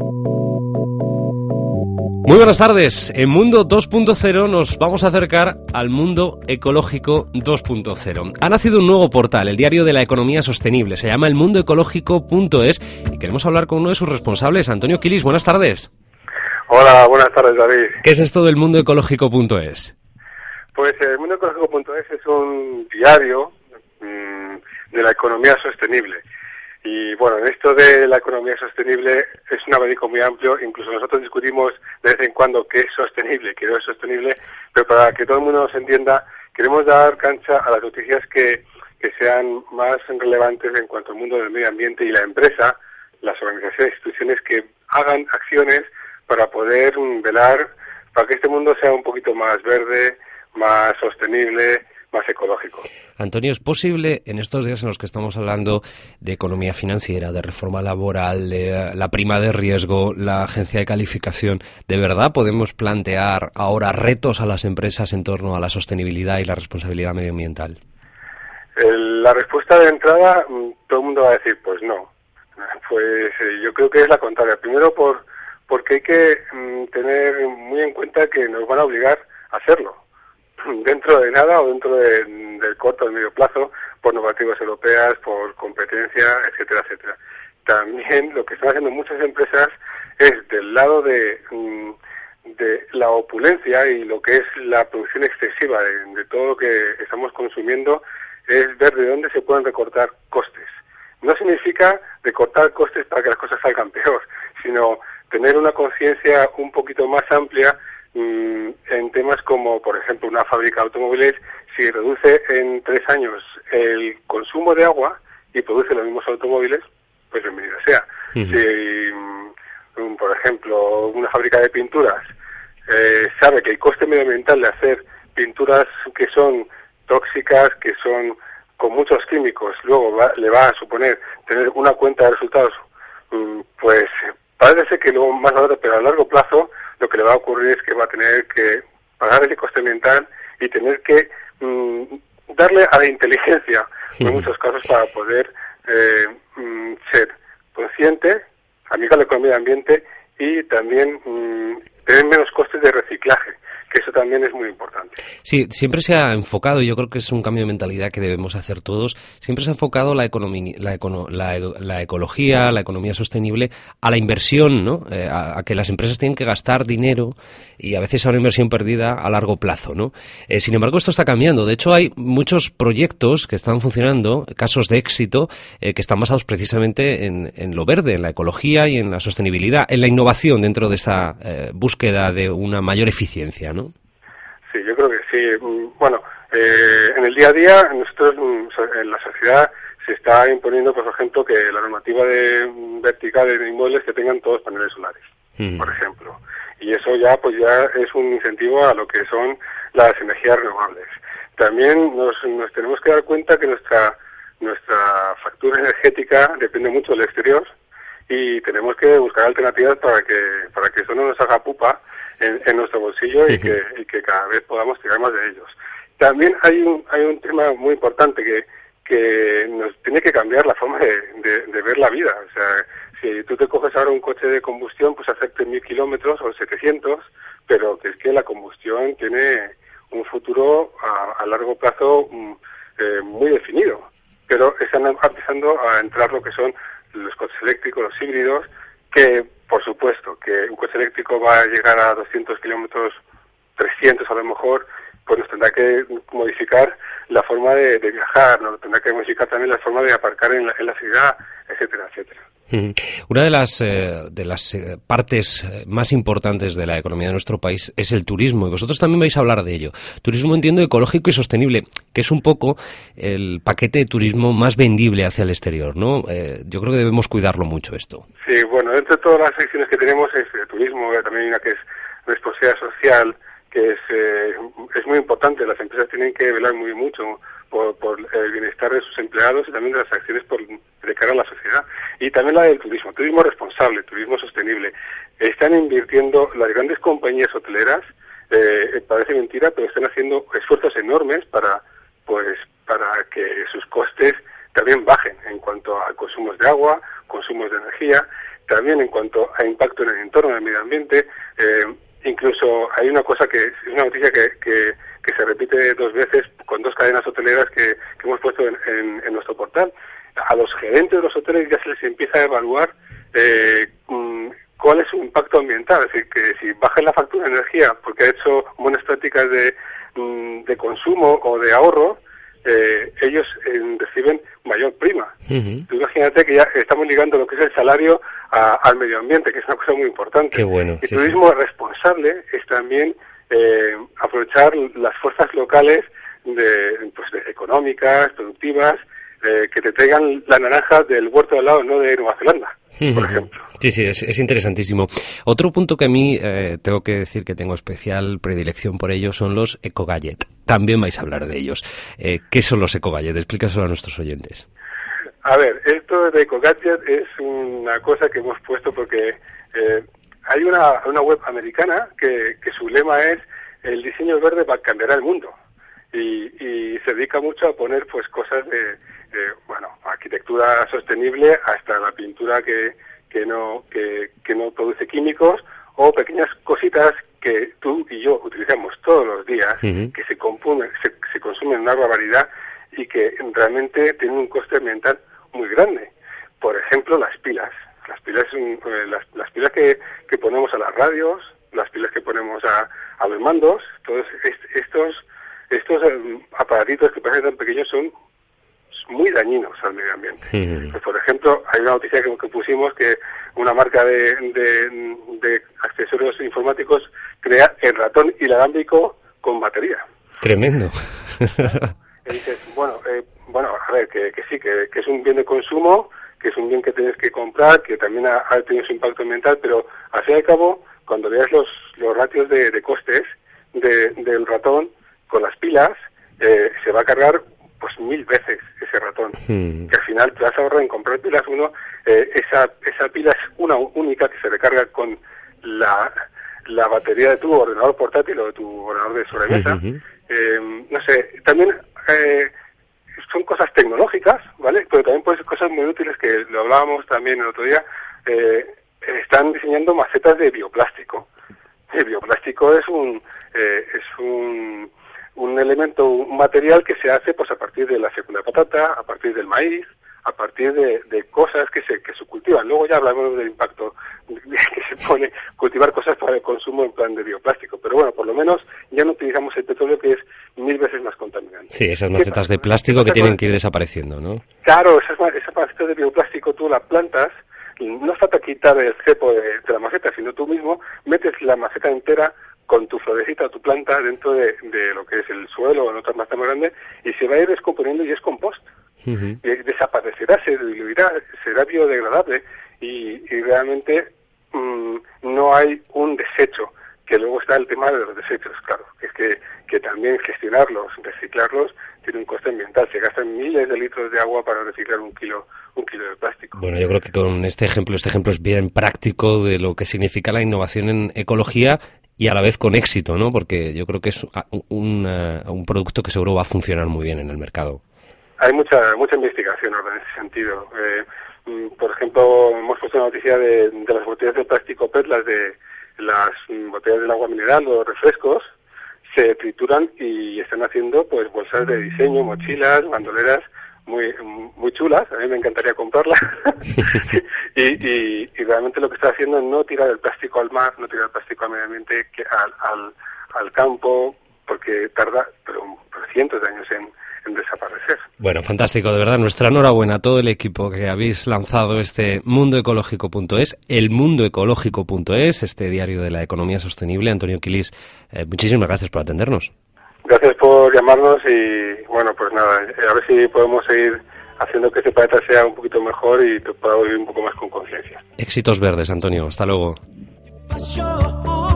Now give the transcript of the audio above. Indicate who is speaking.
Speaker 1: Muy buenas tardes. En Mundo 2.0 nos vamos a acercar al Mundo Ecológico 2.0. Ha nacido un nuevo portal, el Diario de la Economía Sostenible. Se llama elmundoecológico.es y queremos hablar con uno de sus responsables, Antonio Quilis. Buenas tardes.
Speaker 2: Hola, buenas tardes, David.
Speaker 1: ¿Qué es esto del mundoecológico.es?
Speaker 2: Pues el mundoecológico.es es un diario de la economía sostenible. Y bueno, en esto de la economía sostenible es un abanico muy amplio, incluso nosotros discutimos de vez en cuando qué es sostenible, qué no es sostenible, pero para que todo el mundo nos entienda, queremos dar cancha a las noticias que sean más relevantes en cuanto al mundo del medio ambiente y la empresa, las organizaciones, instituciones que hagan acciones para poder velar para que este mundo sea un poquito más verde, más sostenible, más ecológico.
Speaker 1: Antonio, ¿es posible en estos días en los que estamos hablando de economía financiera, de reforma laboral, de la prima de riesgo, la agencia de calificación, de verdad podemos plantear ahora retos a las empresas en torno a la sostenibilidad y la responsabilidad medioambiental?
Speaker 2: La respuesta de entrada, todo el mundo va a decir, pues no. Pues yo creo que es la contraria. Primero porque hay que tener muy en cuenta que nos van a obligar a hacerlo. Dentro de nada o dentro del corto o medio plazo, por normativas europeas, por competencia, etcétera, etcétera. También lo que están haciendo muchas empresas es del lado de la opulencia y lo que es la producción excesiva de todo lo que estamos consumiendo, es ver de dónde se pueden recortar costes. No significa recortar costes para que las cosas salgan peor, sino tener una conciencia un poquito más amplia en temas como, por ejemplo, una fábrica de automóviles, si reduce en 3 años el consumo de agua y produce los mismos automóviles, pues bienvenido sea. Si, por ejemplo, una fábrica de pinturas sabe que el coste medioambiental de hacer pinturas que son tóxicas, que son con muchos químicos, luego le va a suponer tener una cuenta de resultados, pues parece que luego más barato, pero a largo plazo lo que le va a ocurrir es que va a tener que pagar ese coste ambiental y tener que darle a la inteligencia, en muchos casos, para poder ser consciente, amigable con el medio ambiente y también tener menos costes de reciclaje, que eso también es muy importante.
Speaker 1: Sí, siempre se ha enfocado, y yo creo que es un cambio de mentalidad que debemos hacer todos, siempre se ha enfocado la ecología, la economía sostenible a la inversión, ¿no? A que las empresas tienen que gastar dinero y a veces a una inversión perdida a largo plazo, ¿no? Sin embargo, esto está cambiando. De hecho, hay muchos proyectos que están funcionando, casos de éxito, que están basados precisamente en lo verde, en la ecología y en la sostenibilidad, en la innovación dentro de esta búsqueda de una mayor eficiencia, ¿no?
Speaker 2: Sí, yo creo que sí. Bueno, en el día a día, nosotros en la sociedad se está imponiendo, por ejemplo, que la normativa vertical de inmuebles que tengan todos paneles solares, por ejemplo. Y eso ya es un incentivo a lo que son las energías renovables. También nos tenemos que dar cuenta que nuestra factura energética depende mucho del exterior y tenemos que buscar alternativas para que eso no nos haga pupa en nuestro bolsillo y que cada vez podamos tirar más de ellos. También hay un tema muy importante que nos tiene que cambiar la forma de ver la vida. O sea, si tú te coges ahora un coche de combustión, pues hace 1000 kilómetros o 700, pero que es que la combustión tiene un futuro a largo plazo muy definido. Pero están empezando a entrar lo que son los coches eléctricos, los híbridos, que por supuesto que un coche eléctrico va a llegar a 200 kilómetros, 300 a lo mejor, pues nos tendrá que modificar la forma de viajar, nos tendrá que modificar también la forma de aparcar en la ciudad, etcétera, etcétera.
Speaker 1: Una de las partes más importantes de la economía de nuestro país es el turismo, y vosotros también vais a hablar de ello. Turismo, entiendo, ecológico y sostenible, que es un poco el paquete de turismo más vendible hacia el exterior, ¿no? Yo creo que debemos cuidarlo mucho esto.
Speaker 2: Sí, bueno, dentro de todas las secciones que tenemos es turismo, también hay una que es responsabilidad social, que es muy importante. Las empresas tienen que velar muy mucho por el bienestar de sus empleados y también de las acciones de cara a la sociedad. Y también la del turismo responsable, turismo sostenible. Están invirtiendo las grandes compañías hoteleras, parece mentira, pero están haciendo esfuerzos enormes para que sus costes también bajen en cuanto a consumos de agua, consumos de energía. también en cuanto a impacto en el entorno, en el medio ambiente. Incluso hay una cosa que es una noticia que se repite 2 veces con 2 cadenas hoteleras que hemos puesto en nuestro portal. A los gerentes de los hoteles ya se les empieza a evaluar cuál es su impacto ambiental, es decir, que si bajan la factura de energía porque ha hecho buenas prácticas de consumo o de ahorro, ellos reciben mayor prima. Tú imagínate que ya estamos ligando lo que es el salario al medio ambiente, que es una cosa muy importante.
Speaker 1: Qué bueno.
Speaker 2: Y turismo responsable es también aprovechar las fuerzas locales de económicas, productivas, que te traigan la naranja del huerto de al lado, no de Nueva Zelanda, por ejemplo.
Speaker 1: Sí, es interesantísimo. Otro punto que a mí tengo que decir que tengo especial predilección por ellos son los eco-gadget. También vais a hablar de ellos. ¿Qué son los eco-gadget? Explícaselo a nuestros oyentes.
Speaker 2: A ver, esto de eco-gadget es una cosa que hemos puesto porque hay una web americana que su lema es el diseño verde cambiará el mundo. Y se dedica mucho a poner pues cosas de arquitectura sostenible hasta la pintura que no produce químicos, o pequeñas cositas que tú y yo utilizamos todos los días, que se consumen una barbaridad y que realmente tienen un coste ambiental muy grande. Por ejemplo, las pilas. Las pilas que ponemos a las radios, las pilas que ponemos a los mandos, todos estos aparatitos que parecen tan pequeños son muy dañinos al medio ambiente. Pues, por ejemplo, hay una noticia que pusimos que una marca de accesorios informáticos crea el ratón inalámbrico con batería.
Speaker 1: Tremendo.
Speaker 2: Y dices, a ver, que sí, que es un bien de consumo, que es un bien que tienes que comprar, que también ha tenido su impacto ambiental, pero al fin y al cabo, cuando veas los ratios de costes del ratón con las pilas, se va a cargar pues 1000 veces ese ratón. Que al final te vas a ahorrar en comprar pilas. Esa pila es una única que se recarga con la batería de tu ordenador portátil o de tu ordenador de sobremesa. No sé, también son cosas tecnológicas, ¿vale? Pero también pueden ser cosas muy útiles, que lo hablábamos también el otro día. Están diseñando macetas de bioplástico. El bioplástico es un elemento, un material que se hace pues a partir de la segunda patata, a partir del maíz, a partir de cosas que se cultivan. Luego ya hablamos del impacto que se pone cultivar cosas para el consumo en plan de bioplástico. Pero bueno, por lo menos ya no utilizamos el petróleo, que es 1000 veces más contaminante.
Speaker 1: Sí, esas macetas de plástico que tienen que ir desapareciendo, ¿no?
Speaker 2: Claro, esas macetas de bioplástico tú las plantas, no falta quitar el cepo de la maceta, sino tú mismo metes la maceta entera con tu florecita o tu planta dentro de lo que es el suelo o en otra maceta más grande, y se va a ir descomponiendo y es compost. Y desaparecerá, se diluirá, será biodegradable y realmente no hay un desecho. Que luego está el tema de los desechos, claro, que también gestionarlos, reciclarlos, tiene un coste ambiental. Se gastan miles de litros de agua para reciclar un kilo de plástico.
Speaker 1: Bueno, yo creo que con este ejemplo es bien práctico de lo que significa la innovación en ecología, y a la vez con éxito, ¿no? Porque yo creo que es un producto que seguro va a funcionar muy bien en el mercado.
Speaker 2: Hay mucha investigación ahora en ese sentido. Por ejemplo, hemos puesto una noticia de las botellas de plástico PET, las botellas del agua mineral o refrescos, se trituran y están haciendo pues bolsas de diseño, mochilas, bandoleras muy chulas. A mí me encantaría comprarlas. y realmente lo que está haciendo es no tirar el plástico al mar, no tirar el plástico al medio ambiente, al campo, porque tarda pero cientos de años en desaparecer.
Speaker 1: Bueno, fantástico, de verdad, nuestra enhorabuena a todo el equipo que habéis lanzado este mundoecológico.es, elmundoecológico.es, este diario de la economía sostenible. Antonio Quilis, muchísimas gracias por atendernos.
Speaker 2: Gracias por llamarnos y bueno, pues nada, a ver si podemos seguir haciendo que este planeta sea un poquito mejor y podamos vivir un poco más con conciencia.
Speaker 1: Éxitos verdes, Antonio, hasta luego.